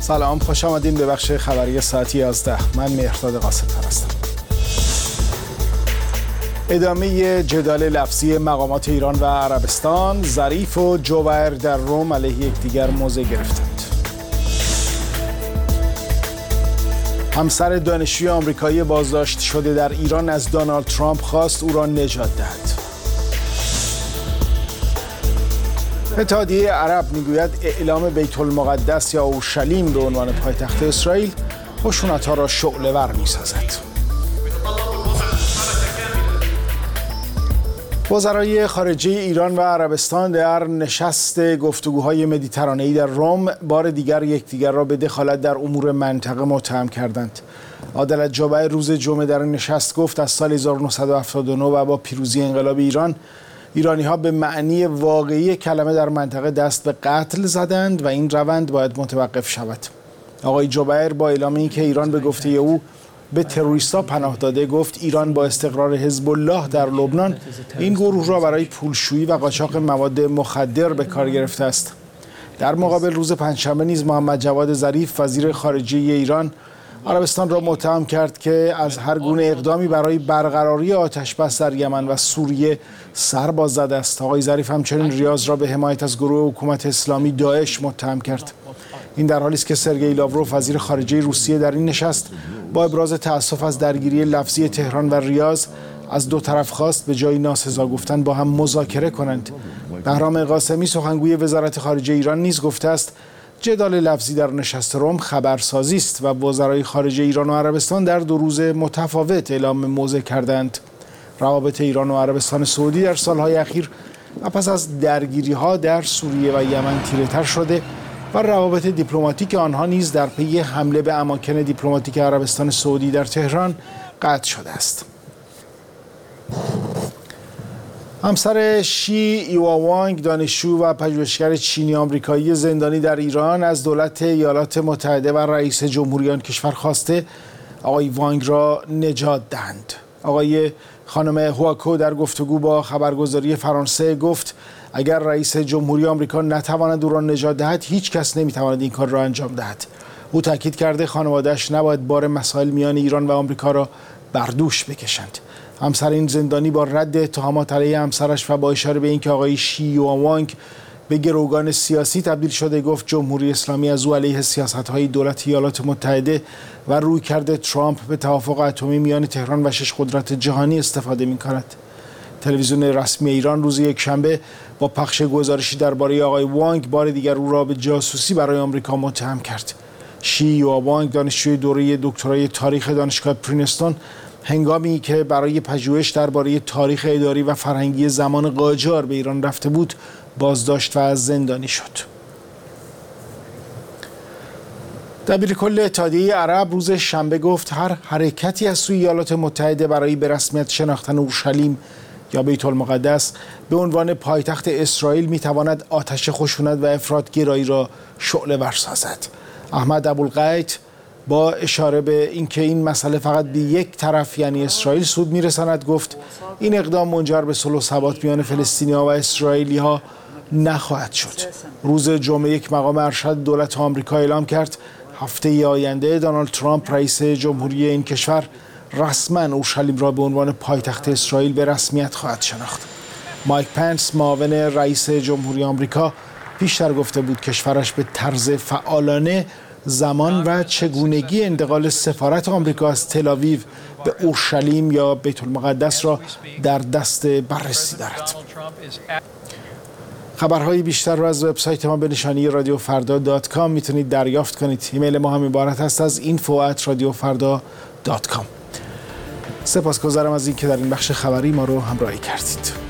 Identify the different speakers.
Speaker 1: سلام، خوش آمدین به بخش خبری ساعت 11. من مهرداد قاصدپر هستم. ادامه جدال لفظی مقامات ایران و عربستان، ظریف و جوبیر در روم علیه یکدیگر موضع گرفتند. همسر دانشجوی آمریکایی بازداشت شده در ایران از دونالد ترامپ خواست او را نجات دهد. اتحادیه عرب میگوید اعلام بیت المقدس یا اورشلیم به عنوان پایتخت اسرائیل خشونت‌ها را شعله‌ور می‌سازد. وزرای خارجه ایران و عربستان در نشست گفتگوهای مدیترانه‌ای در روم بار دیگر یکدیگر را به دخالت در امور منطقه متهم کردند. عادلت جابر روز جمعه در نشست گفت از سال 1979 و با پیروزی انقلاب ایرانی‌ها به معنی واقعی کلمه در منطقه دست به قتل زدند و این روند باید متوقف شود. آقای جابر با اعلام اینکه ایران به گفته او به تروریست‌ها پناه داده گفت ایران با استقرار حزب الله در لبنان این گروه را برای پولشویی و قاچاق مواد مخدر به کار گرفته است. در مقابل روز پنجشنبه نیز محمد جواد ظریف وزیر خارجه ایران عربستان را متهم کرد که از هر گونه اقدامی برای برقراری آتش‌بس در یمن و سوریه سر باز زده است. آقای ظریف همچنین ریاض را به حمایت از گروه حکومت اسلامی داعش متهم کرد. این در حالی است که سرگئی لاوروف وزیر خارجه روسیه در این نشست با ابراز تأسف از درگیری لفظی تهران و ریاض از دو طرف خواست به جای ناسزا گفتن با هم مذاکره کنند. بهرام قاسمی سخنگوی وزارت خارجه ایران نیز گفته است جدال لفظی در نشست روم خبرسازی است و وزرای خارجه ایران و عربستان در 2 روز متفاوت اعلام موضع کردند. روابط ایران و عربستان سعودی در سالهای اخیر و پس از درگیری‌ها در سوریه و یمن تیره‌تر شده و روابط دیپلماتیک آنها نیز در پی حمله به اماکن دیپلماتیک عربستان سعودی در تهران قطع شده است. همسر شی ایواوانگ دانشجو و پژوهشگر چینی آمریکایی زندانی در ایران از دولت ایالات متحده و رئیس جمهوری آن کشور خواسته آقای وانگ را نجات دهند. خانم هواکو در گفتگو با خبرگزاری فرانسه گفت اگر رئیس جمهوری آمریکا نتواند او را نجات دهد هیچ کس نمیتواند این کار را انجام دهد. او تاکید کرده خانواده‌اش نباید بار مسائل میان ایران و آمریکا را بر دوش بکشند. همسر این زندانی با رد اتهامات علیه همسرش و با اشاره به اینکه آقای شی یوانگ به گروگان سیاسی تبدیل شده گفت جمهوری اسلامی از او علیه سیاست‌های دولت ایالات متحده و رویکرد ترامپ به توافق اتمی میان تهران و 6 قدرت جهانی استفاده می‌کند. تلویزیون رسمی ایران روز یکشنبه با پخش گزارشی درباره آقای وانگ بار دیگر او را به جاسوسی برای آمریکا متهم کرد. شی یوانگ دانشجوی دوره دکترای تاریخ دانشگاه پرینستون هنگامی که برای پژوهش درباره تاریخ اداری و فرهنگی زمان قاجار به ایران رفته بود بازداشت و زندانی شد. دبیرکل اتحادیه عرب روز شنبه گفت هر حرکتی از سوی ایالات متحده برای به رسمیت شناختن اورشلیم یا بیت المقدس به عنوان پایتخت اسرائیل میتواند آتش خشونت و افراط‌گرایی را شعله‌ور سازد. احمد ابوالغیث با اشاره به اینکه این مسئله فقط به یک طرف یعنی اسرائیل سود میرساند گفت این اقدام منجر به صلح و ثبات میان فلسطینی‌ها و اسرائیلی‌ها نخواهد شد. روز جمعه یک مقام ارشد دولت آمریکا اعلام کرد هفته آینده دونالد ترامپ رئیس جمهوری این کشور رسما اورشلیم را به عنوان پایتخت اسرائیل به رسمیت خواهد شناخت. مایک پنس معاون رئیس جمهوری آمریکا پیشتر گفته بود کشورش به طرز فعالانه زمان و چگونگی انتقال سفارت آمریکا از تل‌آویو به اورشلیم یا بیت المقدس را در دست بررسی دارد. خبرهای بیشتر را از وبسایت ما به نشانی radiofrda.com میتونید دریافت کنید. ایمیل ما هم عبارت است از info@radiofrda.com. سپاسگزارم از اینکه در این بخش خبری ما رو همراهی کردید.